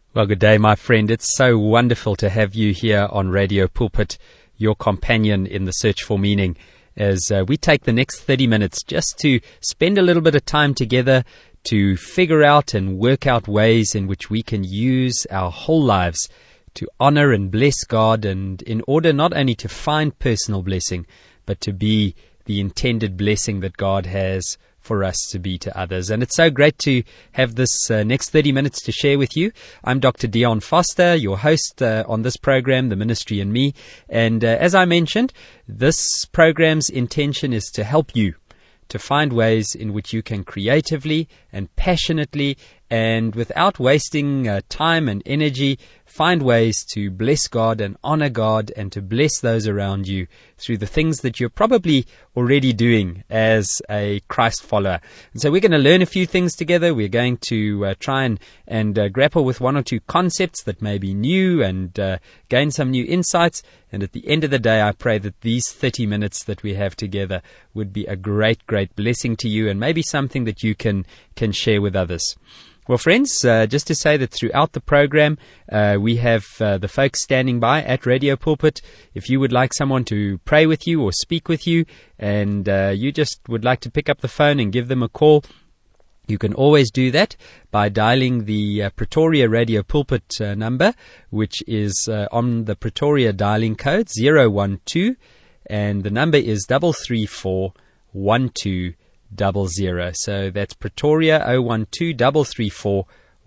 Well, good day, my friend. It's so wonderful to have you here on Radio Pulpit, your companion in the search for meaning, as we take the next 30 minutes just to spend a little bit of time together to figure out and work out ways in which we can use our whole lives to honor and bless God, and in order not only to find personal blessing, but to be the intended blessing that God has for us to be to others. And it's so great to have this next 30 minutes to share with you. I'm Dr. Dion Foster, your host on this program, The Ministry and Me. And as I mentioned, this program's intention is to help you to find ways in which you can creatively and passionately and without wasting time and energy, find ways to bless God and honor God and to bless those around you through the things that you're probably already doing as a Christ follower. And so we're going to learn a few things together. We're going to try and grapple with one or two concepts that may be new and gain some new insights. And at the end of the day, I pray that these 30 minutes that we have together would be a great, great blessing to you and maybe something that you can share with others. Well, friends, just to say that throughout the program, we have the folks standing by at Radio Pulpit. If you would like someone to pray with you or speak with you, and you just would like to pick up the phone and give them a call, you can always do that by dialing the Pretoria Radio Pulpit number, which is on the Pretoria dialing code 012, and the number is 334 1200. So that's Pretoria 012-334-1200.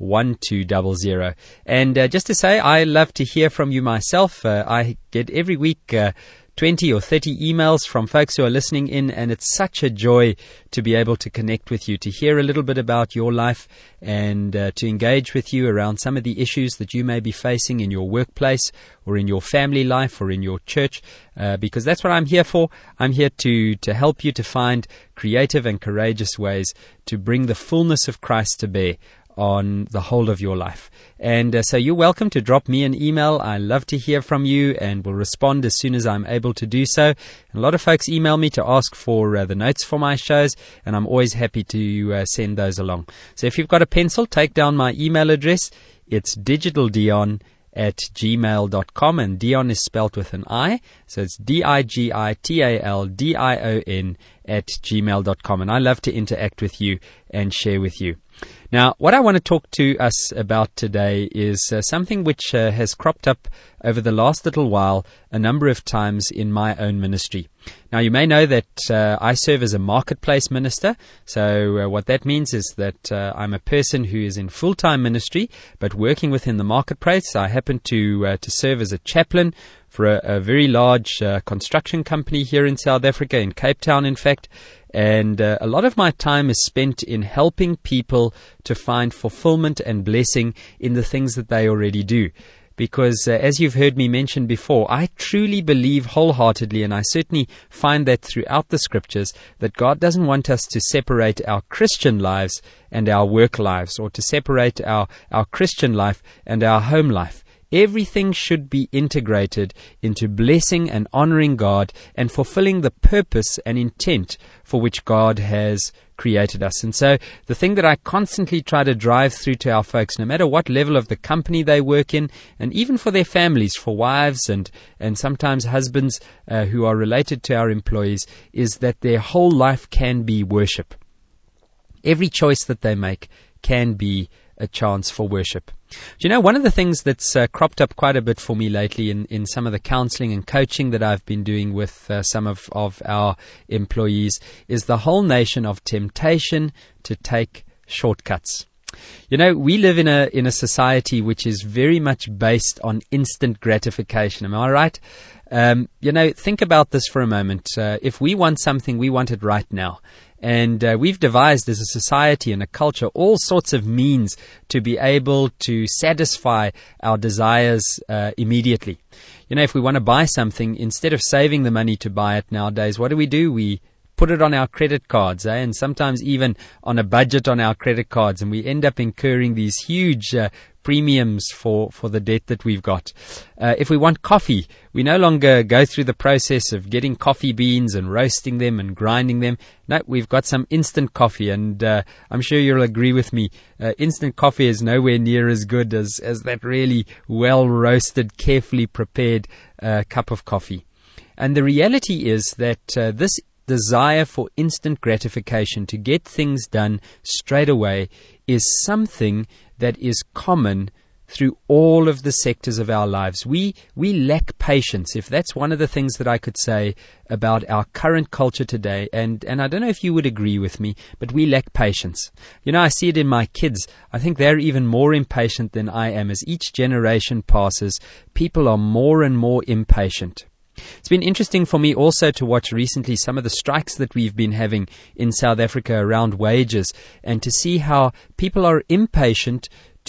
And just to say, I love to hear from you myself. I get every week 20 or 30 emails from folks who are listening in, and it's such a joy to be able to connect with you, to hear a little bit about your life, and to engage with you around some of the issues that you may be facing in your workplace or in your family life or in your church, because that's what I'm here for. I'm here to help you to find creative and courageous ways to bring the fullness of Christ to bear on the whole of your life. And so you're welcome to drop me an email. I love to hear from you and will respond as soon as I'm able to do so. And a lot of folks email me to ask for the notes for my shows, and I'm always happy to send those along. So if you've got a pencil, take down my email address. It's digitaldion@gmail.com, and Dion is spelt with an I, so it's DIGITALDION@gmail.com, and I love to interact with you and share with you. Now, what I want to talk to us about today is something which has cropped up over the last little while a number of times in my own ministry. Now, you may know that I serve as a marketplace minister. So what that means is that I'm a person who is in full-time ministry, but working within the marketplace. I happen to serve as a chaplain for a very large construction company here in South Africa, in Cape Town, in fact. And a lot of my time is spent in helping people to find fulfillment and blessing in the things that they already do. Because as you've heard me mention before, I truly believe wholeheartedly, and I certainly find that throughout the scriptures, that God doesn't want us to separate our Christian lives and our work lives, or to separate our Christian life and our home life. Everything should be integrated into blessing and honoring God and fulfilling the purpose and intent for which God has created us. And so the thing that I constantly try to drive through to our folks, no matter what level of the company they work in, and even for their families, for wives and sometimes husbands who are related to our employees, is that their whole life can be worship. Every choice that they make can be a chance for worship. Do you know, one of the things that's cropped up quite a bit for me lately in some of the counseling and coaching that I've been doing with some of our employees is the whole notion of temptation to take shortcuts. You know, we live in a society which is very much based on instant gratification. Am I right? Think about this for a moment. If we want something, we want it right now. And we've devised as a society and a culture all sorts of means to be able to satisfy our desires immediately. You know, if we want to buy something, instead of saving the money to buy it nowadays, what do? We put it on our credit cards, and sometimes even on a budget on our credit cards, and we end up incurring these huge premiums for the debt that we've got. If we want coffee, we no longer go through the process of getting coffee beans and roasting them and grinding them. No, we've got some instant coffee, and I'm sure you'll agree with me. Instant coffee is nowhere near as good as that really well-roasted, carefully prepared cup of coffee. And the reality is that this desire for instant gratification, to get things done straight away, is something that is common through all of the sectors of our lives. We lack patience. If that's one of the things that I could say about our current culture today, and I don't know if you would agree with me, but we lack patience. You know, I see it in my kids. I think they're even more impatient than I am. As each generation passes, people are more and more impatient. It's been interesting for me also to watch recently some of the strikes that we've been having in South Africa around wages, and to see how people are impatient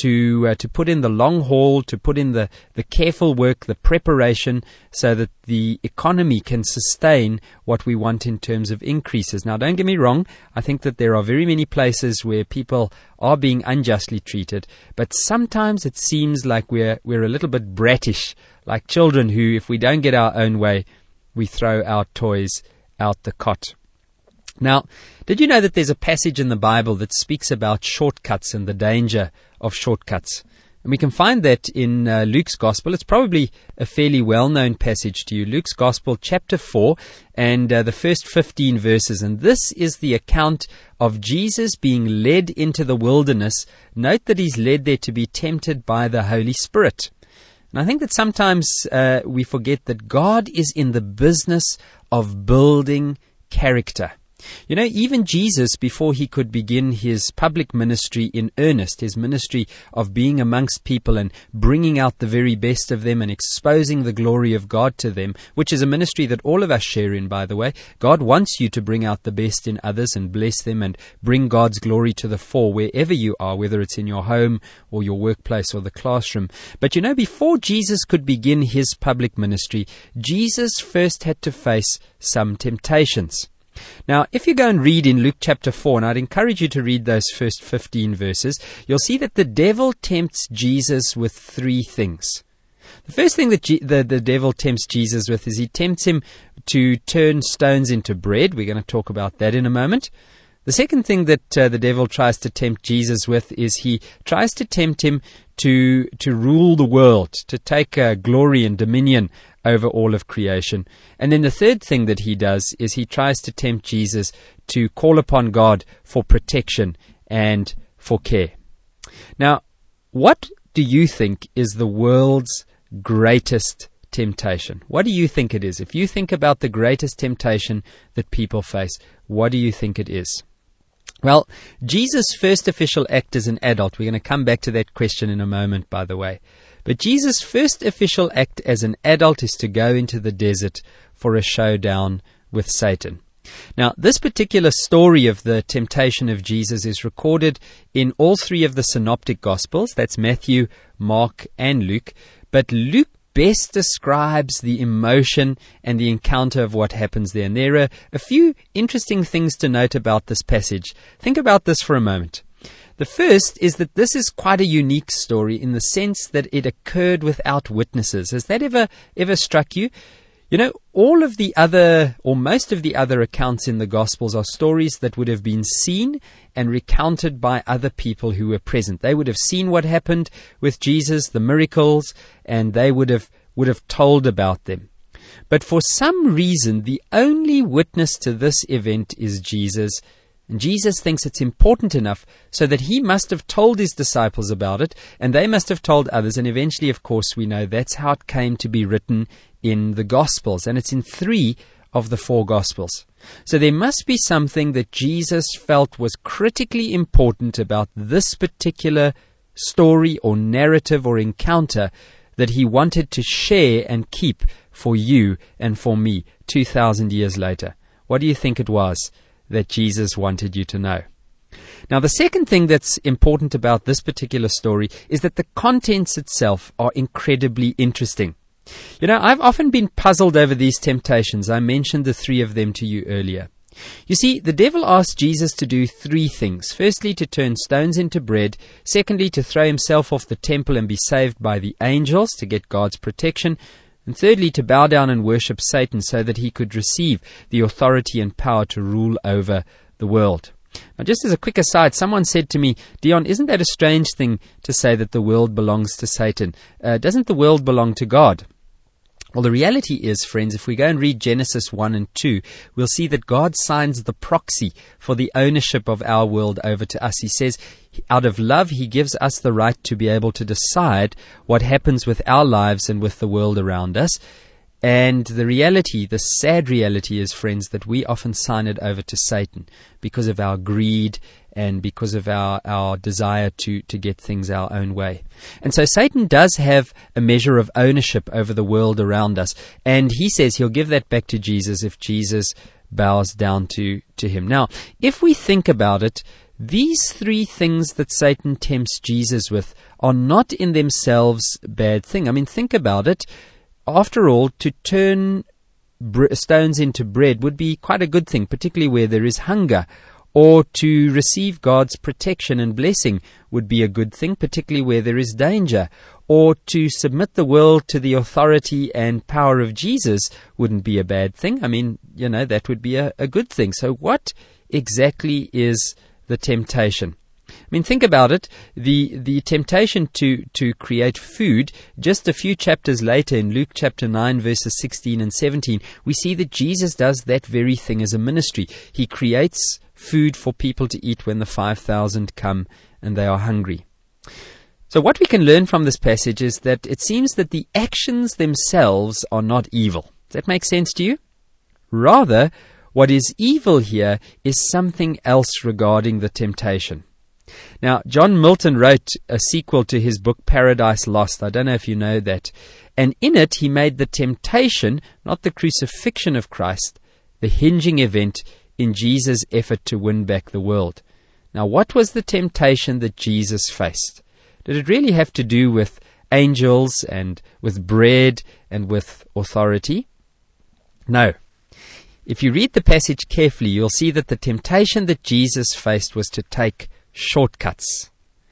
to put in the long haul, to put in the careful work, the preparation, so that the economy can sustain what we want in terms of increases. Now, don't get me wrong, I think that there are very many places where people are being unjustly treated, but sometimes it seems like we're a little bit brattish, like children who, if we don't get our own way, we throw our toys out the cot. Now, did you know that there's a passage in the Bible that speaks about shortcuts and the danger of shortcuts? And we can find that in Luke's Gospel. It's probably a fairly well-known passage to you. Luke's Gospel, chapter 4, and the first 15 verses. And this is the account of Jesus being led into the wilderness. Note that he's led there to be tempted by the Holy Spirit. And I think that sometimes we forget that God is in the business of building character. You know, even Jesus, before he could begin his public ministry in earnest, his ministry of being amongst people and bringing out the very best of them and exposing the glory of God to them, which is a ministry that all of us share in, by the way. God wants you to bring out the best in others and bless them and bring God's glory to the fore wherever you are, whether it's in your home or your workplace or the classroom. But you know, before Jesus could begin his public ministry, Jesus first had to face some temptations. Now, if you go and read in Luke chapter 4, and I'd encourage you to read those first 15 verses, you'll see that the devil tempts Jesus with three things. The first thing that the devil tempts Jesus with is he tempts him to turn stones into bread. We're going to talk about that in a moment. The second thing that the devil tries to tempt Jesus with is he tries to tempt him to rule the world, to take glory and dominion over all of creation. And then the third thing that he does is he tries to tempt Jesus to call upon God for protection and for care. Now, what do you think is the world's greatest temptation? What do you think it is? If you think about the greatest temptation that people face, what do you think it is? Well, Jesus' first official act as an adult, we're going to come back to that question in a moment, by the way. But Jesus' first official act as an adult is to go into the desert for a showdown with Satan. Now, this particular story of the temptation of Jesus is recorded in all three of the synoptic Gospels. That's Matthew, Mark, and Luke. But Luke best describes the emotion and the encounter of what happens there. And there are a few interesting things to note about this passage. Think about this for a moment. The first is that this is quite a unique story in the sense that it occurred without witnesses. Has that ever struck you? You know, all of the other, or most of the other accounts in the Gospels are stories that would have been seen and recounted by other people who were present. They would have seen what happened with Jesus, the miracles, and they would have told about them. But for some reason, the only witness to this event is Jesus. And Jesus thinks it's important enough so that he must have told his disciples about it, and they must have told others. And eventually, of course, we know that's how it came to be written in the Gospels. And it's in 3 of the 4 Gospels. So there must be something that Jesus felt was critically important about this particular story or narrative or encounter that he wanted to share and keep for you and for me 2,000 years later. What do you think it was that Jesus wanted you to know? Now, the second thing that's important about this particular story is that the contents itself are incredibly interesting. You know, I've often been puzzled over these temptations. I mentioned the 3 of them to you earlier. You see, the devil asked Jesus to do three things. Firstly, to turn stones into bread. Secondly, to throw himself off the temple and be saved by the angels to get God's protection. And thirdly, to bow down and worship Satan so that he could receive the authority and power to rule over the world. Now, just as a quick aside, someone said to me, Dion, isn't that a strange thing to say that the world belongs to Satan? Doesn't the world belong to God? Well, the reality is, friends, if we go and read Genesis 1 and 2, we'll see that God signs the proxy for the ownership of our world over to us. He says, out of love, he gives us the right to be able to decide what happens with our lives and with the world around us. And the reality, the sad reality is, friends, that we often sign it over to Satan because of our greed and because of our desire to get things our own way. And so Satan does have a measure of ownership over the world around us. And he says he'll give that back to Jesus if Jesus bows down to him. Now, if we think about it, these three things that Satan tempts Jesus with are not in themselves a bad thing. I mean, think about it. After all, to turn stones into bread would be quite a good thing, particularly where there is hunger. Or to receive God's protection and blessing would be a good thing, particularly where there is danger. Or to submit the world to the authority and power of Jesus wouldn't be a bad thing. I mean, that would be a good thing. So what exactly is the temptation? I mean, think about it. The temptation to create food, just a few chapters later in Luke chapter 9, verses 16 and 17, we see that Jesus does that very thing as a ministry. He creates food for people to eat when the 5,000 come and they are hungry. So what we can learn from this passage is that it seems that the actions themselves are not evil. Does that make sense to you? Rather, what is evil here is something else regarding the temptation. Now, John Milton wrote a sequel to his book Paradise Lost. I don't know if you know that. And in it, he made the temptation, not the crucifixion of Christ, the hinging event in Jesus' effort to win back the world. Now, what was the temptation that Jesus faced? Did it really have to do with angels and with bread and with authority? No. If you read the passage carefully, you'll see that the temptation that Jesus faced was to take shortcuts.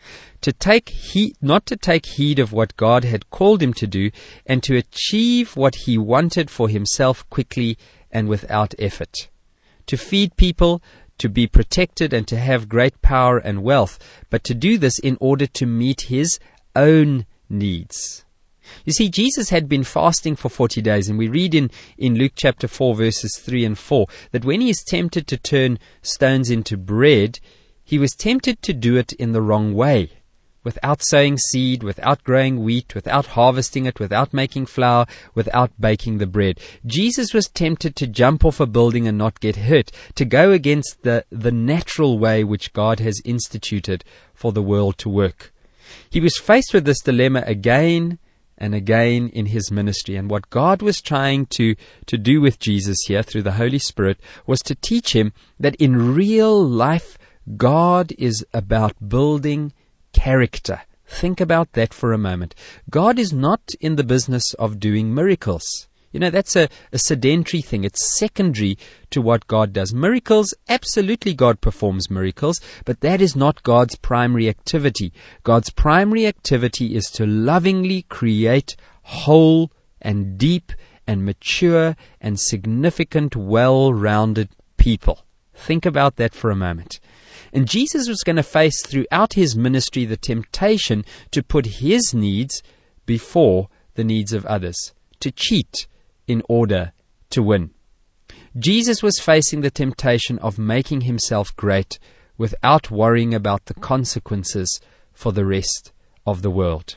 Not to take heed of what God had called him to do, and to achieve what he wanted for himself quickly and without effort. To feed people, to be protected, and to have great power and wealth, but to do this in order to meet his own needs. You see, Jesus had been fasting for 40 days, and we read in Luke chapter 4, verses 3 and 4, that when he is tempted to turn stones into bread, he was tempted to do it in the wrong way, without sowing seed, without growing wheat, without harvesting it, without making flour, without baking the bread. Jesus was tempted to jump off a building and not get hurt, to go against the natural way which God has instituted for the world to work. He was faced with this dilemma again and again in his ministry. And what God was trying to do with Jesus here through the Holy Spirit was to teach him that in real life, God is about building character. Think about that for a moment. God is not in the business of doing miracles. That's a sedentary thing. It's secondary to what God does. Miracles, absolutely God performs miracles, but that is not God's primary activity. God's primary activity is to lovingly create whole and deep and mature and significant, well-rounded people. Think about that for a moment. And Jesus was going to face throughout his ministry the temptation to put his needs before the needs of others, to cheat in order to win. Jesus was facing the temptation of making himself great without worrying about the consequences for the rest of the world.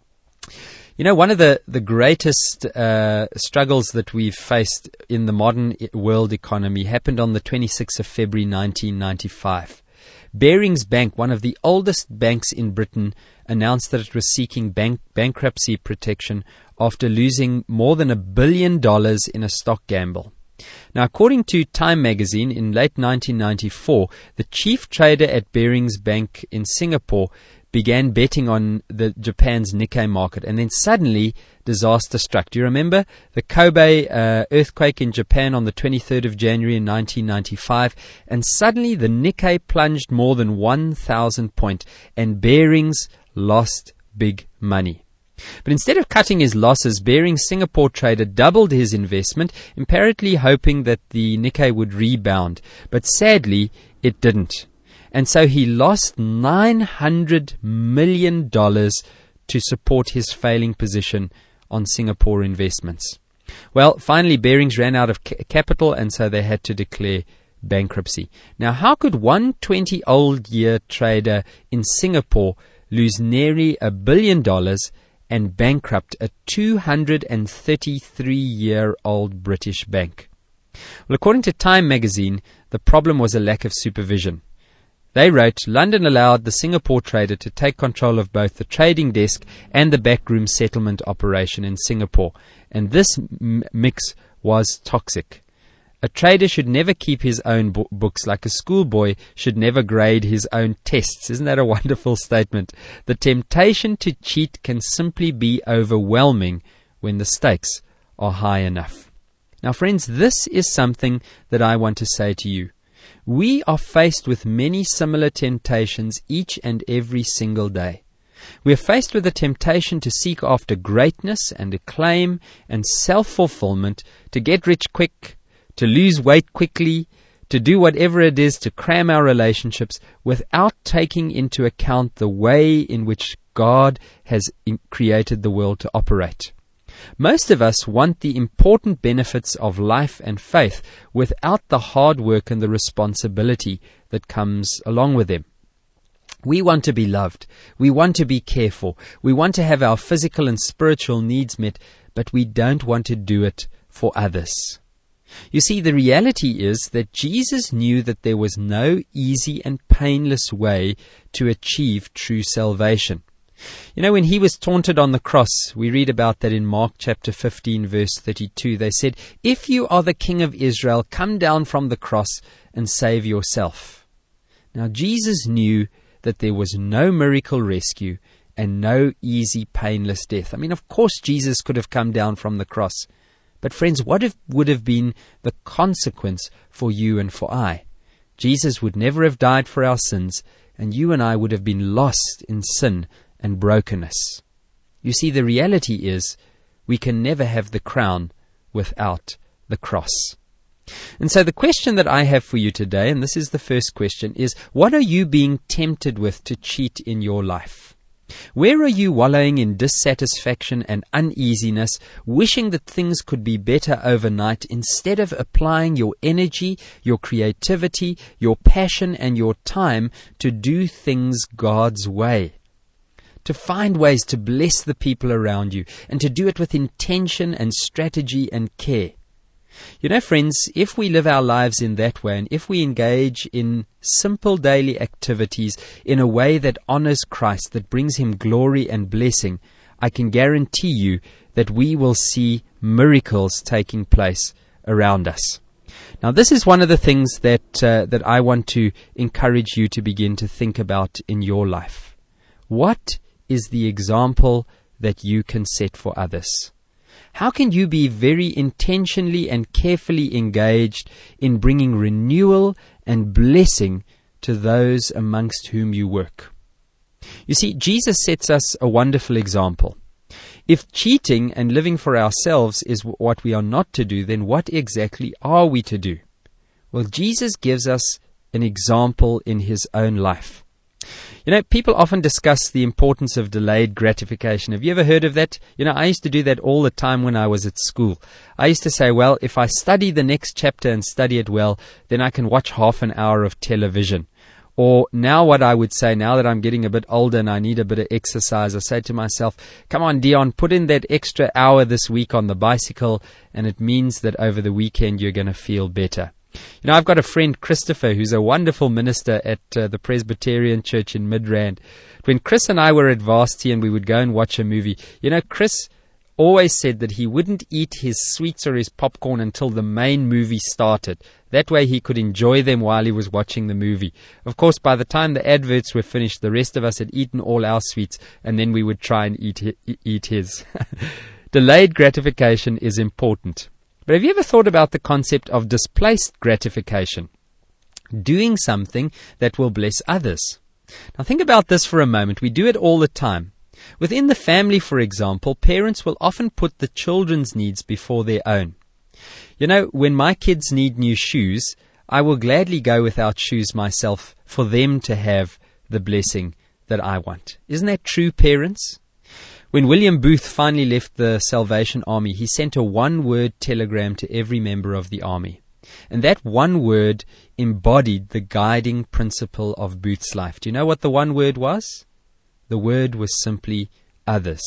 One of the greatest struggles that we've faced in the modern world economy happened on the 26th of February 1995. Barings Bank, one of the oldest banks in Britain, announced that it was seeking bankruptcy protection after losing more than $1 billion in a stock gamble. Now, according to Time magazine, in late 1994, the chief trader at Barings Bank in Singapore began betting on the Japan's Nikkei market, and then suddenly disaster struck. Do you remember the Kobe earthquake in Japan on the 23rd of January in 1995? And suddenly the Nikkei plunged more than 1,000 points, and Barings lost big money. But instead of cutting his losses, Barings' Singapore trader doubled his investment, apparently hoping that the Nikkei would rebound. But sadly, it didn't. And so he lost $900 million to support his failing position on Singapore investments. Well, finally, Barings ran out of capital, and so they had to declare bankruptcy. Now, how could one 20-old-year trader in Singapore lose nearly $1 billion and bankrupt a 233-year-old British bank? Well, according to Time magazine, the problem was a lack of supervision. They wrote, London allowed the Singapore trader to take control of both the trading desk and the backroom settlement operation in Singapore, and this mix was toxic. A trader should never keep his own books, like a schoolboy should never grade his own tests. Isn't that a wonderful statement? The temptation to cheat can simply be overwhelming when the stakes are high enough. Now, friends, this is something that I want to say to you. We are faced with many similar temptations each and every single day. We are faced with the temptation to seek after greatness and acclaim and self-fulfillment, to get rich quick, to lose weight quickly, to do whatever it is to cram our relationships without taking into account the way in which God has created the world to operate. Most of us want the important benefits of life and faith without the hard work and the responsibility that comes along with them. We want to be loved. We want to be cared for. We want to have our physical and spiritual needs met, but we don't want to do it for others. You see, the reality is that Jesus knew that there was no easy and painless way to achieve true salvation. You know, when he was taunted on the cross, we read about that in Mark chapter 15, verse 32. They said, "If you are the King of Israel, come down from the cross and save yourself." Now, Jesus knew that there was no miracle rescue and no easy, painless death. I mean, of course, Jesus could have come down from the cross. But friends, what would have been the consequence for you and for I? Jesus would never have died for our sins, and you and I would have been lost in sin and brokenness. You see, the reality is we can never have the crown without the cross. And so the question that I have for you today, and this is the first question, is what are you being tempted with to cheat in your life? Where are you wallowing in dissatisfaction and uneasiness, wishing that things could be better overnight, instead of applying your energy, your creativity, your passion, and your time to do things God's way? To find ways to bless the people around you, and to do it with intention and strategy and care. You know, friends, if we live our lives in that way, and if we engage in simple daily activities in a way that honors Christ, that brings Him glory and blessing, I can guarantee you that we will see miracles taking place around us. Now, this is one of the things that I want to encourage you to begin to think about in your life. What is the example that you can set for others? How can you be very intentionally and carefully engaged in bringing renewal and blessing to those amongst whom you work? You see, Jesus sets us a wonderful example. If cheating and living for ourselves is what we are not to do, then what exactly are we to do? Well, Jesus gives us an example in His own life. You know, people often discuss the importance of delayed gratification. Have you ever heard of that? You know, I used to do that all the time when I was at school. I used to say, well, if I study the next chapter and study it well, then I can watch half an hour of television. Or now what I would say, now that I'm getting a bit older and I need a bit of exercise, I say to myself, come on, Dion, put in that extra hour this week on the bicycle, and it means that over the weekend you're going to feel better. You know, I've got a friend, Christopher, who's a wonderful minister at the Presbyterian Church in Midrand. When Chris and I were at Varsity and we would go and watch a movie, you know, Chris always said that he wouldn't eat his sweets or his popcorn until the main movie started. That way he could enjoy them while he was watching the movie. Of course, by the time the adverts were finished, the rest of us had eaten all our sweets, and then we would try and eat his. Delayed gratification is important. But have you ever thought about the concept of displaced gratification? Doing something that will bless others. Now think about this for a moment. We do it all the time. Within the family, for example, parents will often put the children's needs before their own. You know, when my kids need new shoes, I will gladly go without shoes myself for them to have the blessing that I want. Isn't that true, parents? When William Booth finally left the Salvation Army, he sent a one-word telegram to every member of the army. And that one word embodied the guiding principle of Booth's life. Do you know what the one word was? The word was simply others.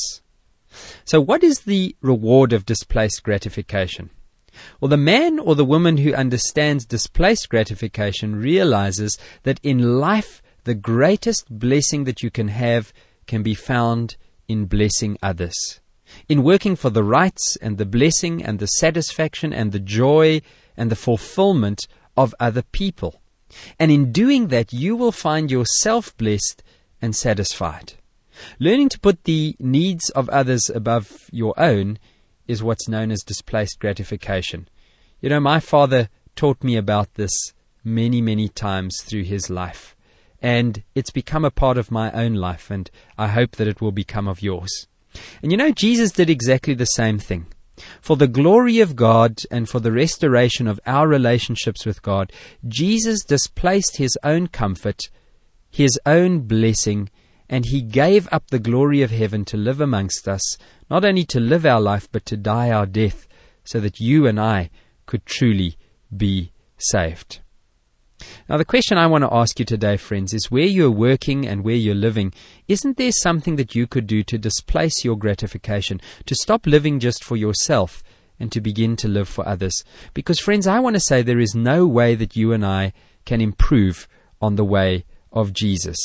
So what is the reward of displaced gratification? Well, the man or the woman who understands displaced gratification realizes that in life, the greatest blessing that you can have can be found in blessing others. In working for the rights and the blessing and the satisfaction and the joy and the fulfillment of other people. And in doing that, you will find yourself blessed and satisfied. Learning to put the needs of others above your own is what's known as displaced gratification. You know, my father taught me about this many, many times through his life. And it's become a part of my own life, and I hope that it will become of yours. And you know, Jesus did exactly the same thing. For the glory of God and for the restoration of our relationships with God, Jesus displaced his own comfort, his own blessing, and he gave up the glory of heaven to live amongst us, not only to live our life, but to die our death, so that you and I could truly be saved. Now, the question I want to ask you today, friends, is where you're working and where you're living, isn't there something that you could do to displace your gratification, to stop living just for yourself and to begin to live for others? Because, friends, I want to say there is no way that you and I can improve on the way of Jesus.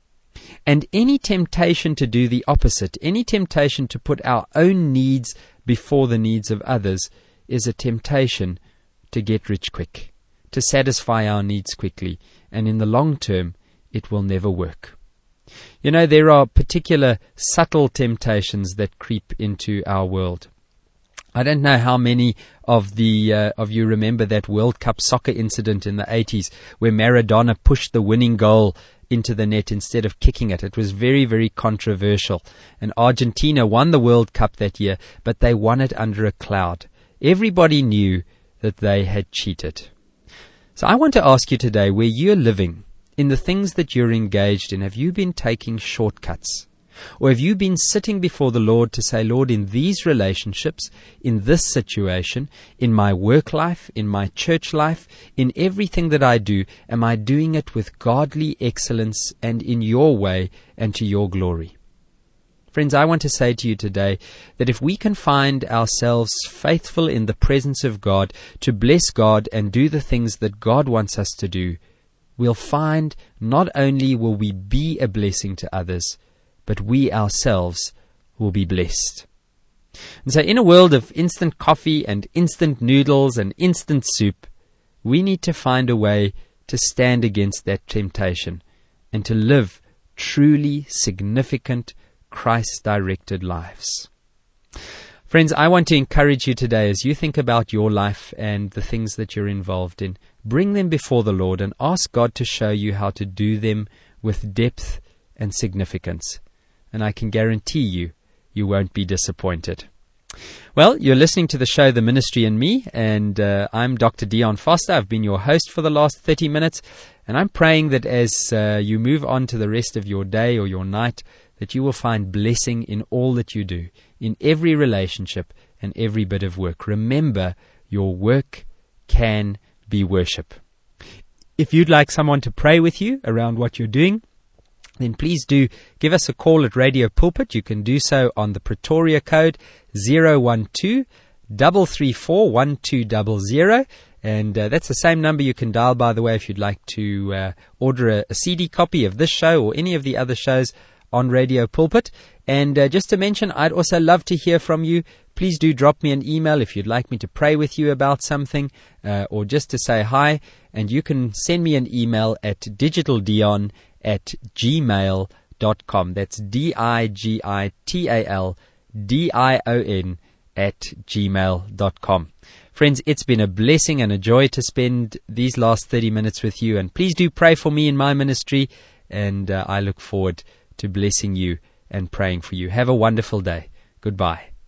And any temptation to do the opposite, any temptation to put our own needs before the needs of others, is a temptation to get rich quick, to satisfy our needs quickly, and in the long term, it will never work. You know, there are particular subtle temptations that creep into our world. I don't know how many of you remember that World Cup soccer incident in the 80s where Maradona pushed the winning goal into the net instead of kicking it. It was very, very controversial. And Argentina won the World Cup that year, but they won it under a cloud. Everybody knew that they had cheated. So I want to ask you today, where you're living, in the things that you're engaged in, have you been taking shortcuts? Or have you been sitting before the Lord to say, Lord, in these relationships, in this situation, in my work life, in my church life, in everything that I do, am I doing it with godly excellence and in your way and to your glory? Friends, I want to say to you today that if we can find ourselves faithful in the presence of God, to bless God and do the things that God wants us to do, we'll find not only will we be a blessing to others, but we ourselves will be blessed. And so in a world of instant coffee and instant noodles and instant soup, we need to find a way to stand against that temptation and to live truly significant, Christ-directed lives. Friends, I want to encourage you today as you think about your life and the things that you're involved in, bring them before the Lord and ask God to show you how to do them with depth and significance. And I can guarantee you, you won't be disappointed. Well, you're listening to the show, The Ministry and Me, and I'm Dr. Dion Foster. I've been your host for the last 30 minutes, and I'm praying that as you move on to the rest of your day or your night, that you will find blessing in all that you do, in every relationship and every bit of work. Remember, your work can be worship. If you'd like someone to pray with you around what you're doing, then please do give us a call at Radio Pulpit. You can do so on the Pretoria code 012-334-1200. And that's the same number you can dial, by the way, if you'd like to order a CD copy of this show or any of the other shows on Radio Pulpit. And just to mention, I'd also love to hear from you. Please do drop me an email if you'd like me to pray with you about something or just to say hi. And you can send me an email at digitaldion@gmail.com. That's digitaldion@gmail.com. Friends, it's been a blessing and a joy to spend these last 30 minutes with you. And please do pray for me in my ministry. And I look forward to blessing you and praying for you. Have a wonderful day. Goodbye.